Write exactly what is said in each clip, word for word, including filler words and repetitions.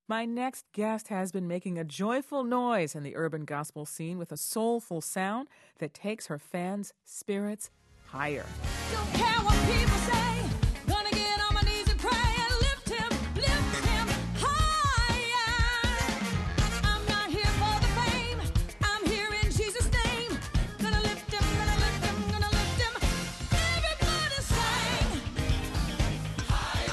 My next guest has been making a joyful noise in the urban gospel scene with a soulful sound that takes her fans' spirits higher. Don't care what people say, gonna get on my knees and pray and lift him, lift him higher. I'm not here for the fame, I'm here in Jesus' name. Gonna lift him, gonna lift him, gonna lift him. Everybody sing. Higher.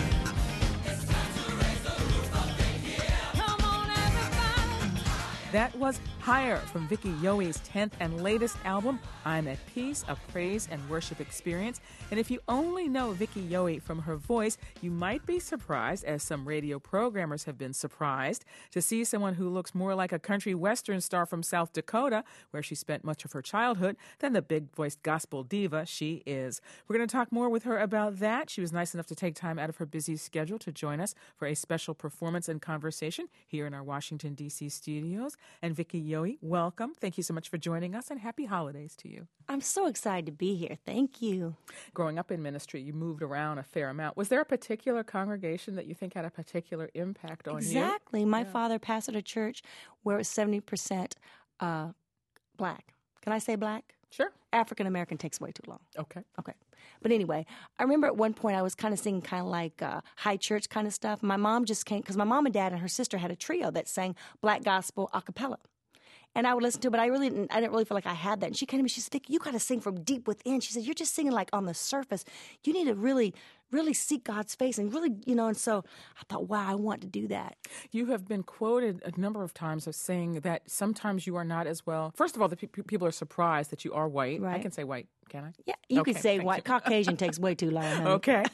It's time to raise the roof up in here. Come on, everybody. That was Higher from Vicki Yohe's tenth and latest album, I'm at Peace, a praise and worship experience. And if you only know Vicki Yohe from her voice, you might be surprised, as some radio programmers have been surprised, to see someone who looks more like a country western star from South Dakota, where she spent much of her childhood, than the big-voiced gospel diva she is. We're going to talk more with her about that. She was nice enough to take time out of her busy schedule to join us for a special performance and conversation here in our Washington, D C studios. And Vicki Yohe, welcome. Thank you so much for joining us, and happy holidays to you. I'm so excited to be here. Thank you. Growing up in ministry, you moved around a fair amount. Was there a particular congregation that you think had a particular impact on exactly. you? Exactly. My yeah. father pastored a church where it was seventy percent uh, black. Can I say black? Sure. African American takes way too long. Okay. Okay. But anyway, I remember at one point I was kind of singing kind of like uh, high church kind of stuff. My mom just came, because my mom and dad and her sister had a trio that sang black gospel a cappella. And I would listen to it, but I really didn't, I didn't really feel like I had that. And she came to me, she said, Vicki, you got to sing from deep within. She said, you're just singing like on the surface. You need to really, really seek God's face and really, you know, and so I thought, wow, I want to do that. You have been quoted a number of times as saying that sometimes you are not as well. First of all, the pe- people are surprised that you are white. Right. I can say white, can I? Yeah, you okay, could say thank white. you. Caucasian takes way too long. Honey. Okay.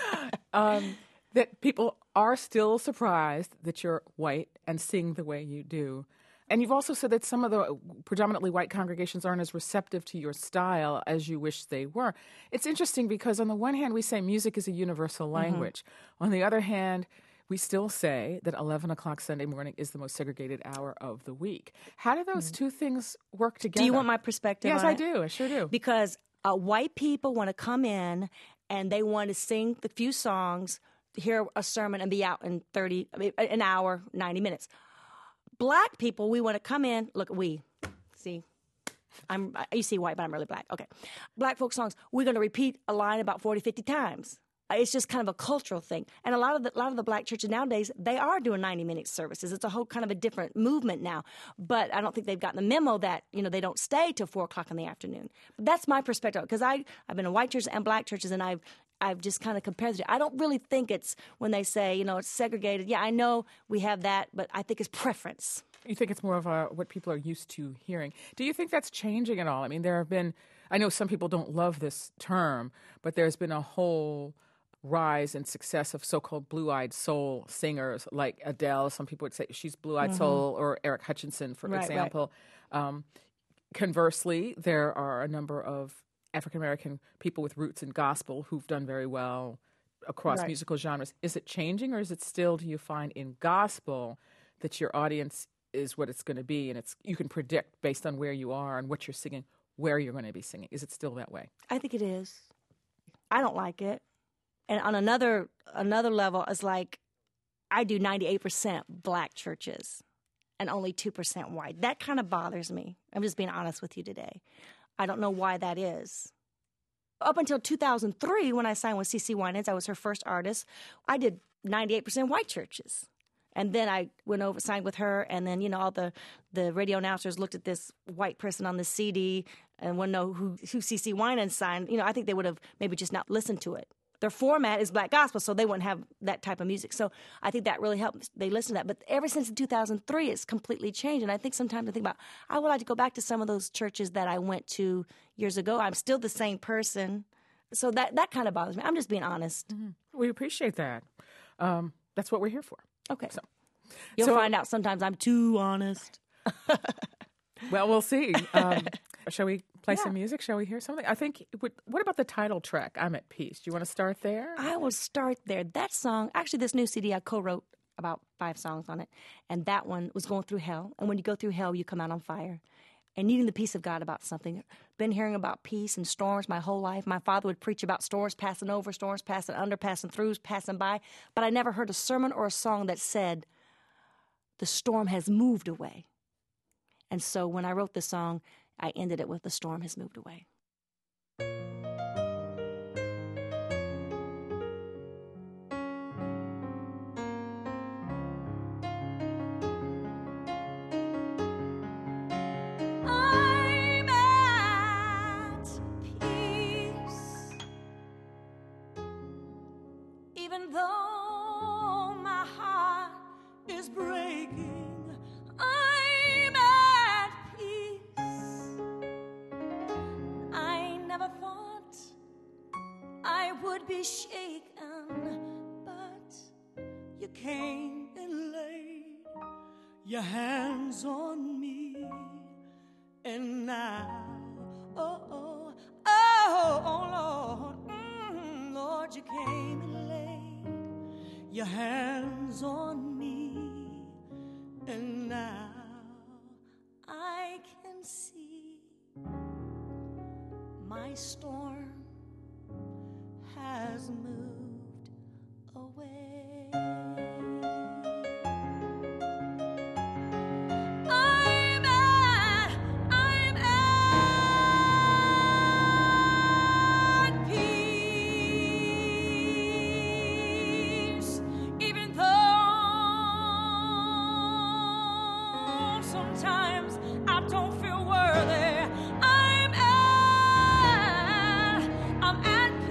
um, that people are still surprised that you're white and sing the way you do. And you've also said that some of the predominantly white congregations aren't as receptive to your style as you wish they were. It's interesting because on the one hand, we say music is a universal language. Mm-hmm. On the other hand, we still say that eleven o'clock Sunday morning is the most segregated hour of the week. How do those mm-hmm. two things work together? Do you want my perspective Yes, on I it? do. I sure do. Because uh, white people want to come in and they want to sing the few songs, hear a sermon, and be out in thirty, I mean, an hour, ninety minutes. Black people, we want to come in. Look, we see, I'm you see white, but I'm really black. Okay, black folk songs. We're going to repeat a line about forty, fifty times. It's just kind of a cultural thing, and a lot of the a lot of the black churches nowadays they are doing ninety minute services. It's a whole kind of a different movement now. But I don't think they've gotten the memo that you know they don't stay till four o'clock in the afternoon. But that's my perspective because I I've been in white churches and black churches, and I've I've just kind of compared it. I don't really think it's when they say, you know, it's segregated. Yeah, I know we have that, but I think it's preference. You think it's more of a, what people are used to hearing. Do you think that's changing at all? I mean, there have been, I know some people don't love this term, but there's been a whole rise and success of so-called blue-eyed soul singers like Adele. Some people would say she's blue-eyed mm-hmm. soul, or Eric Hutchinson, for right, example. Right. Um, conversely, there are a number of African-American people with roots in gospel who've done very well across right. musical genres. Is it changing, or is it still, do you find in gospel that your audience is what it's going to be, and it's you can predict based on where you are and what you're singing, where you're going to be singing? Is it still that way? I think it is. I don't like it. And on another another level, it's like I do ninety-eight percent black churches and only two percent white. That kind of bothers me. I'm just being honest with you today. I don't know why that is. Up until two thousand three, when I signed with CeCe Winans, I was her first artist, I did ninety-eight percent white churches. And then I went over, signed with her, and then, you know, all the, the radio announcers looked at this white person on the C D and want to know who, who CeCe Winans signed. You know, I think they would have maybe just not listened to it. Their format is black gospel, so they wouldn't have that type of music. So I think that really helped. They listen to that. But ever since two thousand three, it's completely changed. And I think sometimes I think about, I would like to go back to some of those churches that I went to years ago. I'm still the same person. So that, that kind of bothers me. I'm just being honest. Mm-hmm. We appreciate that. Um, that's what we're here for. Okay. So, You'll so, find out sometimes I'm too honest. Well, we'll see. Um, shall we play yeah. some music? Shall we hear something? I think, what, what about the title track, I'm at Peace? Do you want to start there? I will start there. That song, actually this new C D I co-wrote about five songs on it, and that one was going through hell. And when you go through hell, you come out on fire. And needing the peace of God about something. Been hearing about peace and storms my whole life. My father would preach about storms passing over, storms passing under, passing through, passing by. But I never heard a sermon or a song that said, the storm has moved away. And so when I wrote the song, I ended it with the storm has moved away. I'm at peace, even though my heart is breaking. I'm at peace. I never thought I would be shaken, but you came and laid your hands on me, and now, oh, oh, oh, oh Lord, mm, Lord, you came and laid your hands on me, and now I can see my storm has moved away. I'm at, I'm at peace, even though sometimes I don't feel worthy. I'm at, I'm at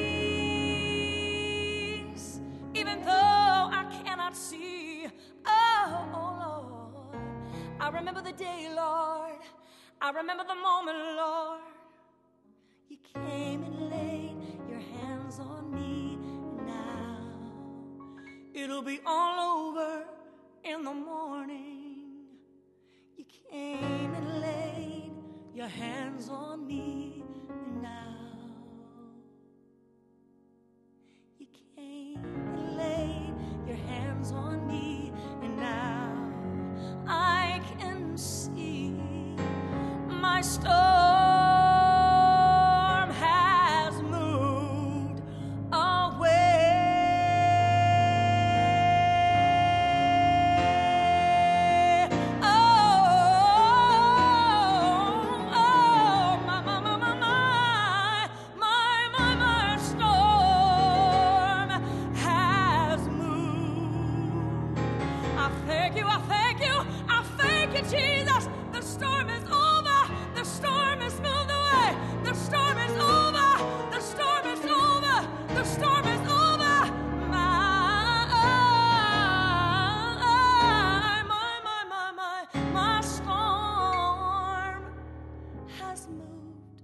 peace, even though I cannot see. Oh, oh Lord, I remember the day, Lord. I remember the moment, Lord. You came and laid your hands on me. Now it'll be all over in the morning. You came and laid your hands on me. Now you came and laid your hands on me, and now I can see my storm has moved away. Oh, oh, my, my, my, my, my, my, my storm has moved. I thank you, I thank you, I thank you, Jesus. The storm is over, the storm is moved away, the storm is over, the storm is over, the storm is over. My, my, my, my, my, my storm has moved.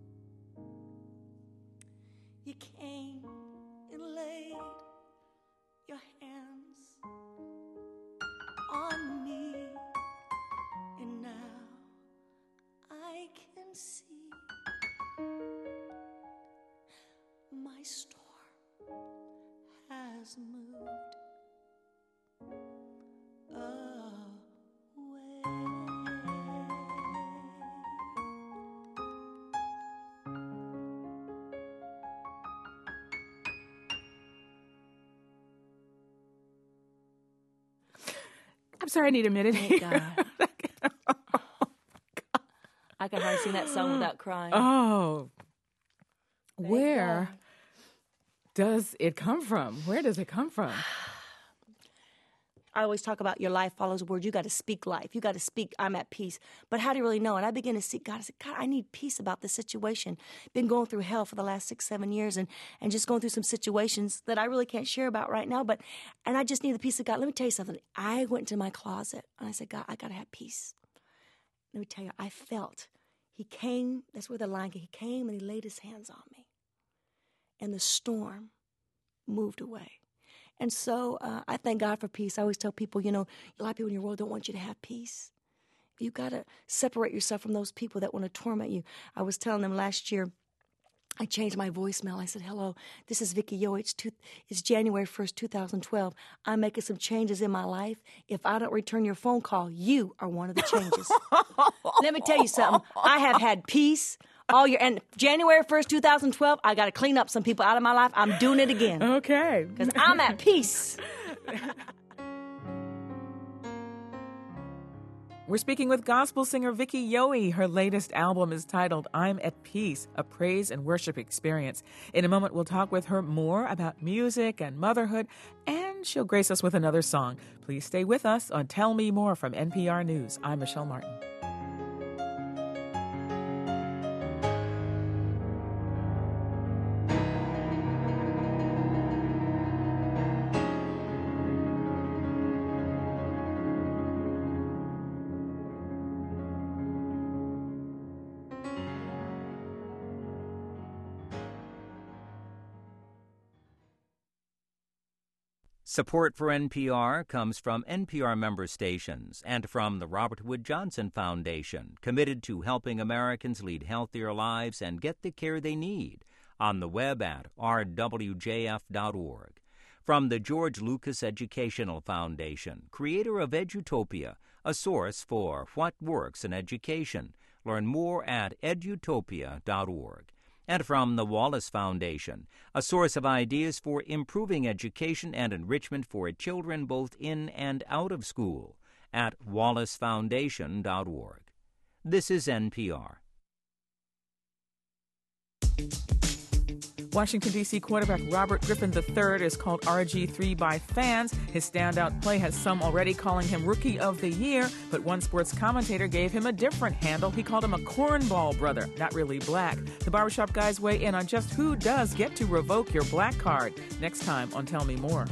You came and laid your hands on me, and now I can see my storm has moved I'm sorry, I need a minute Thank here. God. I can hardly sing that song without crying. Oh, Thank where God. does it come from? Where does it come from? I always talk about your life follows a word. You got to speak life. You got to speak, I'm at peace. But how do you really know? And I began to seek God. I said, God, I need peace about this situation. Been going through hell for the last six, seven years and, and just going through some situations that I really can't share about right now. But and I just need the peace of God. Let me tell you something. I went into my closet and I said, God, I got to have peace. Let me tell you, I felt he came. That's where the line came. He came and he laid his hands on me. And the storm moved away. And so uh, I thank God for peace. I always tell people, you know, a lot of people in your world don't want you to have peace. You got to separate yourself from those people that want to torment you. I was telling them last year, I changed my voicemail. I said, hello, this is Vicki Yohe. It's, two, it's January first, two thousand twelve. I'm making some changes in my life. If I don't return your phone call, you are one of the changes. Let me tell you something. I have had peace all year. And January first, two thousand twelve, I got to clean up some people out of my life. I'm doing it again. Okay. Because I'm at peace. We're speaking with gospel singer Vicki Yohe. Her latest album is titled I'm at Peace, a praise and worship experience. In a moment, we'll talk with her more about music and motherhood, and she'll grace us with another song. Please stay with us on Tell Me More from N P R News. I'm Michelle Martin. Support for N P R comes from N P R member stations and from the Robert Wood Johnson Foundation, committed to helping Americans lead healthier lives and get the care they need, on the web at r w j f dot org. From the George Lucas Educational Foundation, creator of Edutopia, a source for what works in education. Learn more at edutopia dot org. And from the Wallace Foundation, a source of ideas for improving education and enrichment for children both in and out of school, at wallace foundation dot org. This is N P R. Washington, D C quarterback Robert Griffin the third is called R G three by fans. His standout play has some already calling him Rookie of the Year, but one sports commentator gave him a different handle. He called him a cornball brother, not really black. The barbershop guys weigh in on just who does get to revoke your black card. Next time on Tell Me More.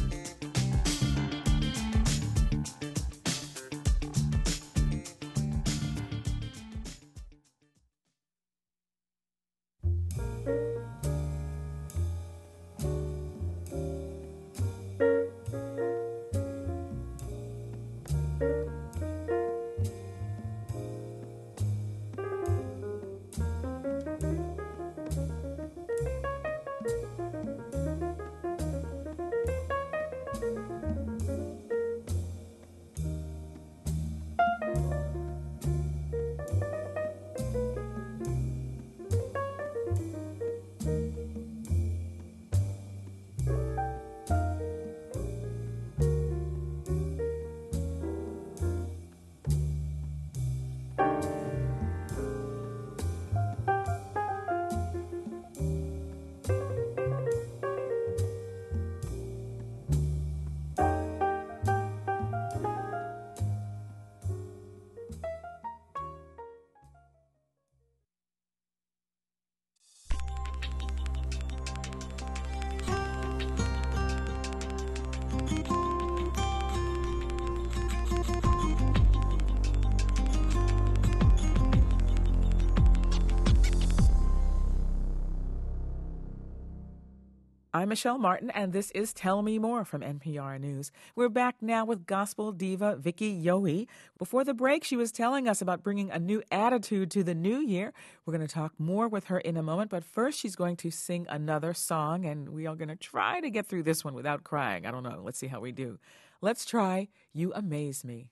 I'm Michelle Martin, and this is Tell Me More from N P R News. We're back now with gospel diva Vicki Yohe. Before the break, she was telling us about bringing a new attitude to the new year. We're going to talk more with her in a moment, but first she's going to sing another song, and we are going to try to get through this one without crying. I don't know. Let's see how we do. Let's try You Amaze Me.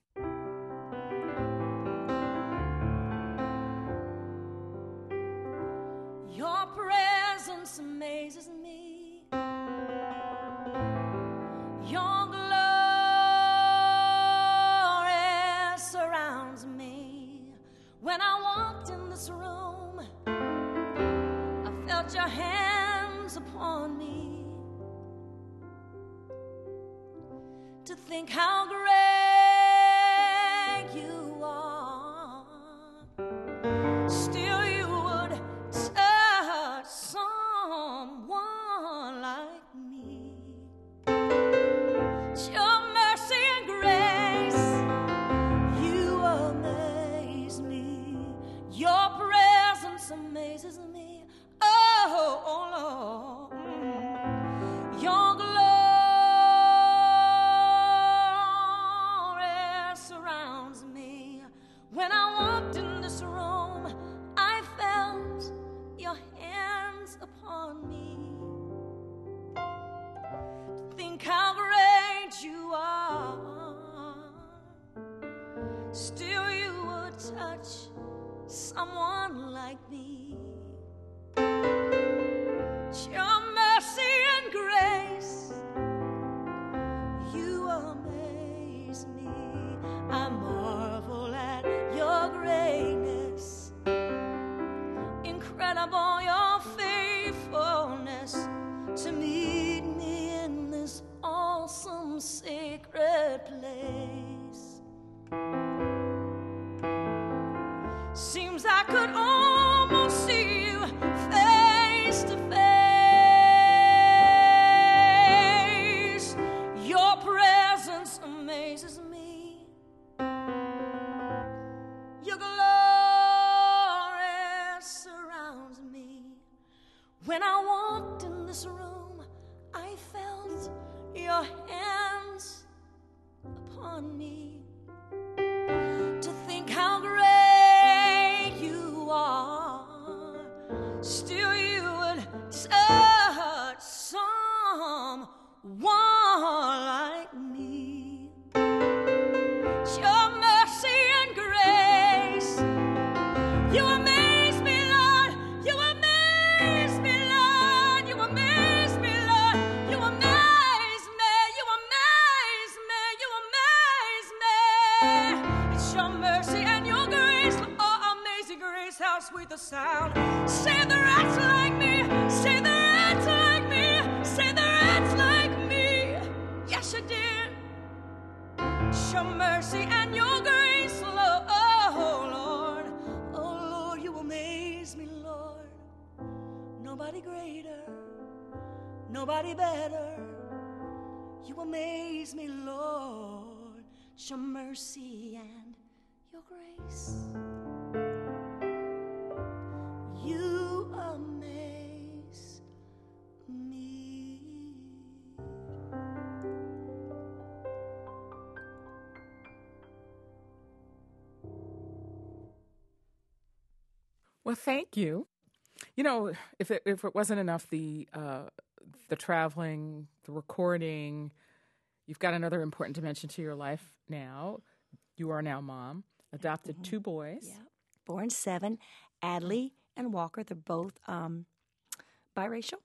Your presence amazes me. Your glory surrounds me. When I walked in this room, I felt your hands upon me. To think how great you are, still you would touch someone like me. Your mercy and grace, you amaze me. Your presence amazes me. Oh, oh Lord, mm. Your glory surrounds me. When I walked in this room, I felt your hands upon me. To think how great you are, still you would touch someone like me. Your mercy and grace, you amaze me. I marvel secret place. Seems I could almost see you face to face. Your presence amazes me. Your glory surrounds me. When I walked in this room, I felt your hands upon me. To think how great you are, still you would touch someone like me. Your mercy and grace, you amaze me, Lord. You amaze me, Lord. You amaze me, Lord. You amaze me. You amaze me. You amaze me. It's your mercy and your grace. Oh, amazing grace, how sweet the sound. Save the rats like me. Save the rats like me. Save the rats like me. Yes, you did. It's your mercy and your grace, Lord. Oh, Lord. Oh, Lord, you amaze me, Lord. Nobody greater, nobody better. You amaze me, Lord. It's your mercy and your grace. You amaze me. Well, thank you. You know, if it, if it wasn't enough, the uh, the traveling, the recording, you've got another important dimension to your life now. You are now mom, adopted two boys. Yeah. Born seven, Adley and Walker. They're both um, biracial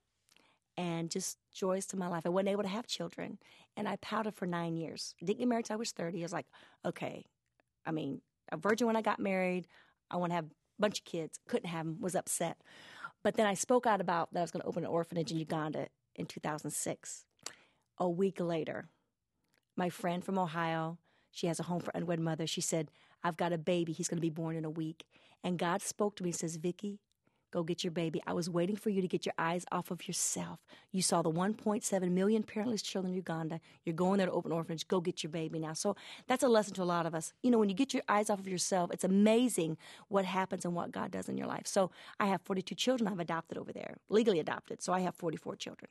and just joys to my life. I wasn't able to have children, and I pouted for nine years. Didn't get married till I was thirty. I was like, okay, I mean, a virgin when I got married. I want to have a bunch of kids. Couldn't have them. Was upset. But then I spoke out about that I was going to open an orphanage in Uganda in two thousand six. A week later, my friend from Ohio, she has a home for unwed mothers. She said, I've got a baby. He's going to be born in a week. And God spoke to me and says, Vicki, go get your baby. I was waiting for you to get your eyes off of yourself. You saw the one point seven million parentless children in Uganda. You're going there to open an orphanage. Go get your baby now. So that's a lesson to a lot of us. You know, when you get your eyes off of yourself, it's amazing what happens and what God does in your life. So I have forty-two children I've adopted over there, legally adopted. So I have forty-four children.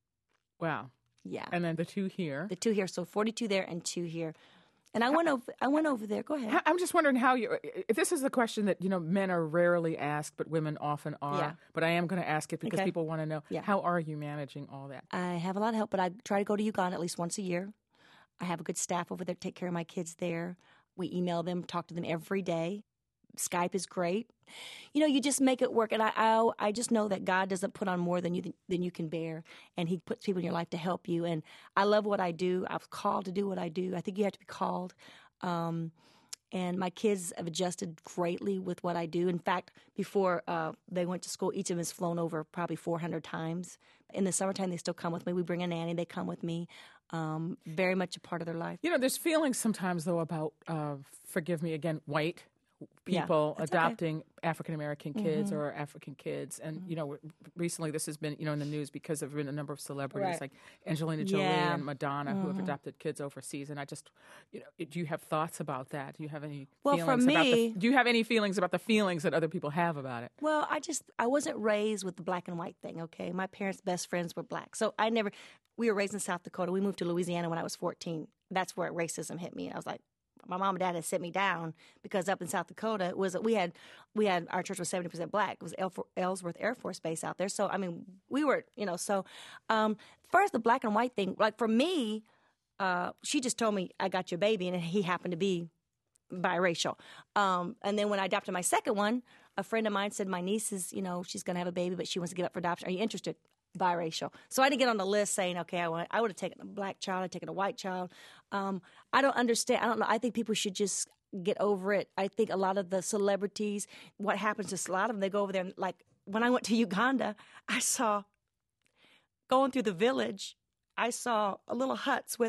Wow. Yeah. And then the two here. The two here. So forty-two there and two here. And I went over. I went over there. Go ahead. How- I'm just wondering how you. If this is the question that you know men are rarely asked, but women often are. Yeah. But I am going to ask it because Okay. people want to know Yeah. how are you managing all that? I have a lot of help, but I try to go to Uganda at least once a year. I have a good staff over there to take care of my kids there. We email them, talk to them every day. Skype is great. You know, you just make it work. And I I, I just know that God doesn't put on more than you than you can bear. And he puts people in your life to help you. And I love what I do. I was called to do what I do. I think you have to be called. Um, and my kids have adjusted greatly with what I do. In fact, before uh, they went to school, each of them has flown over probably four hundred times. In the summertime, they still come with me. We bring a nanny. They come with me. Um, very much a part of their life. You know, there's feelings sometimes though about, uh, forgive me again, white Yeah, people that's okay. adopting African American kids or African kids, and you know, recently this has been you know in the news because there have been a number of celebrities Right. like Angelina Jolie Yeah. and Madonna who have adopted kids overseas. And I just, you know, do you have thoughts about that? Do you have any Well, for feelings about me- the, do you have any feelings about the feelings that other people have about it? Well, I just I wasn't raised with the black and white thing. Okay, my parents' best friends were black, so I never. We were raised in South Dakota. We moved to Louisiana when I was fourteen. That's where racism hit me. I was like, my mom and dad had set me down because up in South Dakota it was we had we had our church was seventy percent black. It was El- Ellsworth Air Force Base out there. So I mean, we were you know. So um, first the black and white thing, like for me, uh, she just told me I got your baby, and he happened to be biracial. Um, and then when I adopted my second one, a friend of mine said, my niece is, you know, she's going to have a baby, but she wants to give up for adoption. Are you interested? Biracial. So I didn't get on the list saying, okay, I, want, I would have taken a black child, I'd taken a white child. Um, I don't understand. I don't know. I think people should just get over it. I think a lot of the celebrities, what happens to a lot of them, they go over there and like, when I went to Uganda, I saw, going through the village, I saw little huts with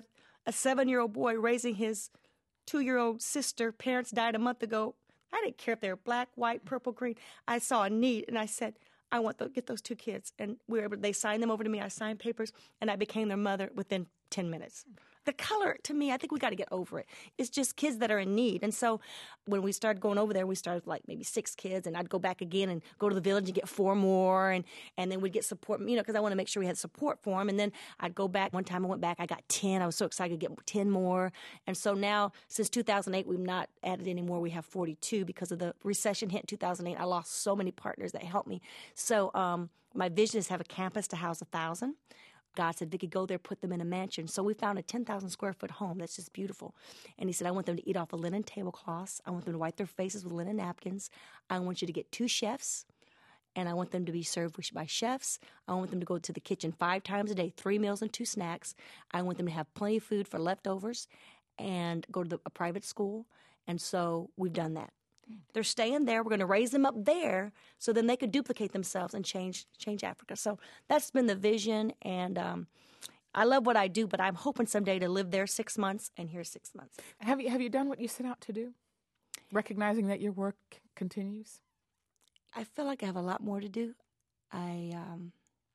a seven-year-old boy raising his two-year-old sister. Parents died a month ago. I didn't care if they were black, white, purple, green. I saw a need, and I said, I want to get those two kids. And we were able, they signed them over to me. I signed papers, and I became their mother within ten minutes. The color, to me, I think we got to get over it. It's just kids that are in need. And so when we started going over there, we started with like maybe six kids, and I'd go back again and go to the village and get four more, and, and then we'd get support, you know, because I want to make sure we had support for them. And then I'd go back. One time I went back, I got ten. I was so excited to get ten more. And so now, since two thousand eight, we've not added any more. We have forty-two because of the recession hit in two thousand eight. I lost so many partners that helped me. So um, my vision is to have a campus to house a thousand. God said, Vicki, go there, put them in a mansion. So we found a ten thousand square foot home that's just beautiful. And he said, I want them to eat off of linen tablecloths. I want them to wipe their faces with linen napkins. I want you to get two chefs, and I want them to be served by chefs. I want them to go to the kitchen five times a day, three meals and two snacks. I want them to have plenty of food for leftovers and go to the, a private school. And so we've done that. They're staying there. We're going to raise them up there so then they could duplicate themselves and change change Africa. So that's been the vision, and um, I love what I do, but I'm hoping someday to live there six months and here six months. Have you have you done what you set out to do? Recognizing that your work continues? I feel like I have a lot more to do. I, um,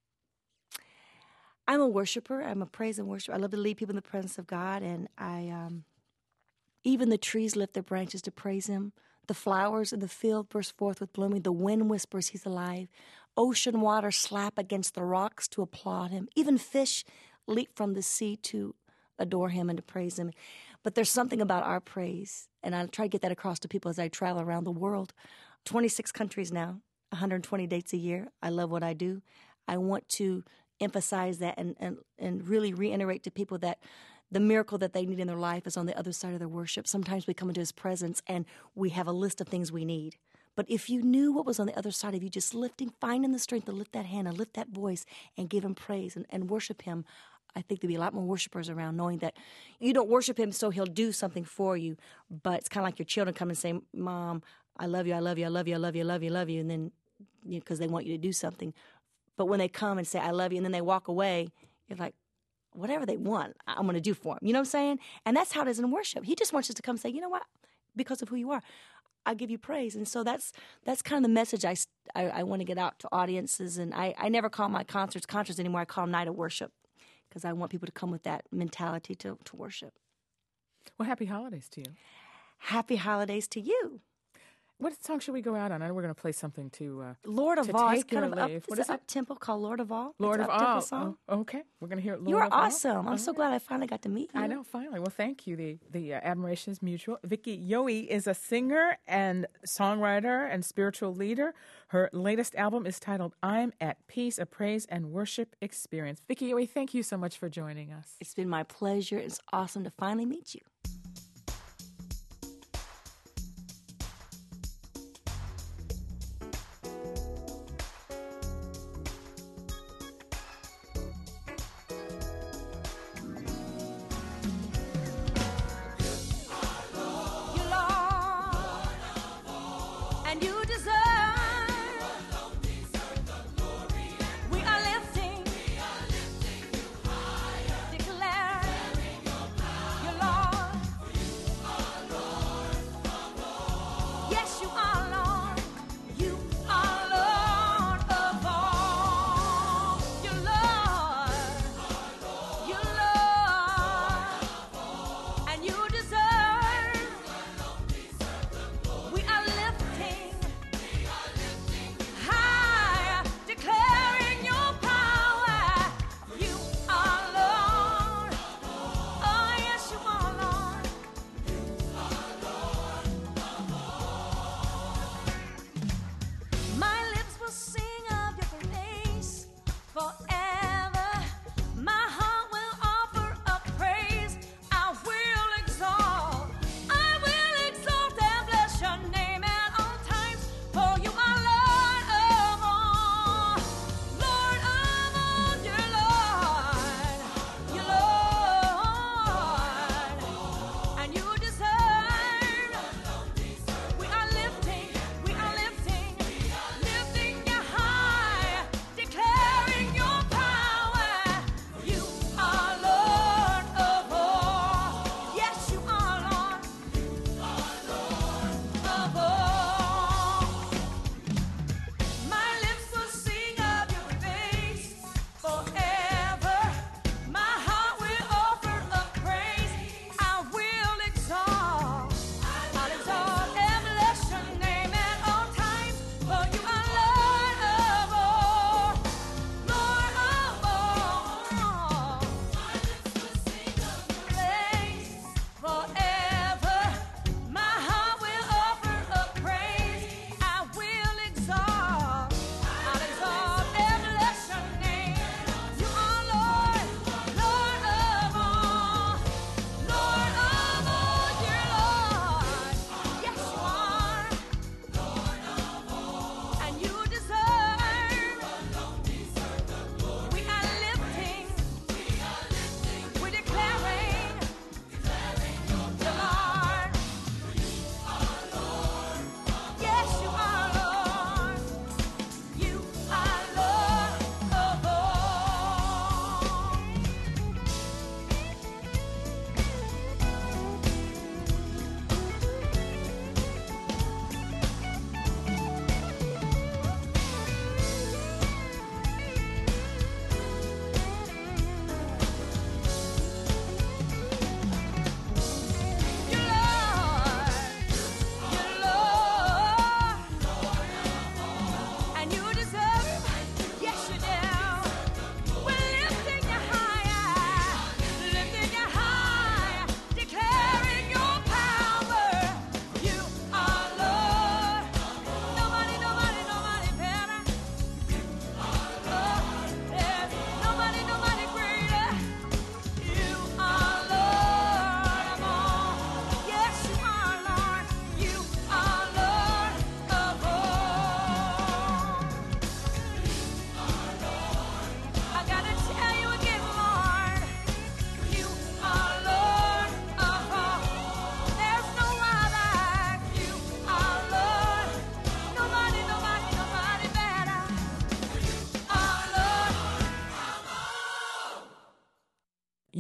I'm a worshiper. I'm a praise and worship. I love to lead people in the presence of God, and I um, even the trees lift their branches to praise Him. The flowers in the field burst forth with blooming. The wind whispers He's alive. Ocean water slap against the rocks to applaud Him. Even fish leap from the sea to adore Him and to praise Him. But there's something about our praise, and I try to get that across to people as I travel around the world. twenty-six countries now, one hundred twenty dates a year. I love what I do. I want to emphasize that and, and, and really reiterate to people that the miracle that they need in their life is on the other side of their worship. Sometimes we come into His presence and we have a list of things we need. But if you knew what was on the other side of you, just lifting, finding the strength to lift that hand and lift that voice and give Him praise and, and worship Him, I think there'd be a lot more worshipers around, knowing that you don't worship Him so He'll do something for you. But it's kind of like your children come and say, Mom, I love you, I love you, I love you, I love you, I love you, I love you, and then because you know, they want you to do something. But when they come and say, I love you, and then they walk away, you're like, whatever they want, I'm going to do for them. You know what I'm saying? And that's how it is in worship. He just wants us to come say, you know what? Because of who you are, I give you praise. And so that's that's kind of the message I, I, I want to get out to audiences. And I, I never call my concerts concerts anymore. I call them Night of Worship because I want people to come with that mentality to, to worship. Well, happy holidays to you. Happy holidays to you. What song should we go out on? I know we're going to play something to uh, Lord of to All. It's take kind your of up, leave. it's What an is it? up-tempo called Lord of All. Lord it's of an up-tempo All. song. Oh, okay, we're going to hear Lord You are of All. awesome. I'm All so right. glad I finally got to meet you. I know, finally. Well, thank you. The the uh, admiration is mutual. Vicki Yohe is a singer and songwriter and spiritual leader. Her latest album is titled I'm at Peace, a praise and worship experience. Vicki Yohe, thank you so much for joining us. It's been my pleasure. It's awesome to finally meet you. You, Lord, and you deserve. We are lifting, declaring you, Lord.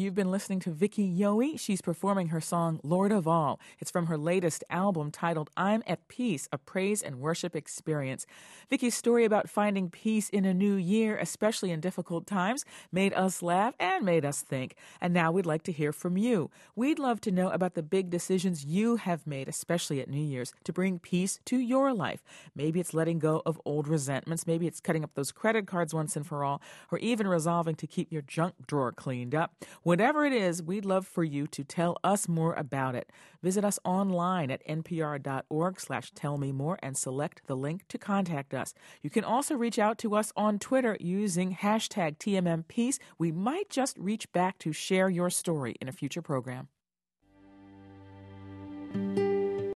you've been listening to Vicki Yohe. She's performing her song, Lord of All. It's from her latest album titled I'm at Peace, a praise and worship experience. Vicki's story about finding peace in a new year, especially in difficult times, made us laugh and made us think. And now we'd like to hear from you. We'd love to know about the big decisions you have made, especially at New Year's, to bring peace to your life. Maybe it's letting go of old resentments. Maybe it's cutting up those credit cards once and for all, or even resolving to keep your junk drawer cleaned up. Whatever it is, we'd love for you to tell us more about it. Visit us online at npr.org slash tell me more and select the link to contact us. You can also reach out to us on Twitter using hashtag T M M Peace. We might just reach back to share your story in a future program.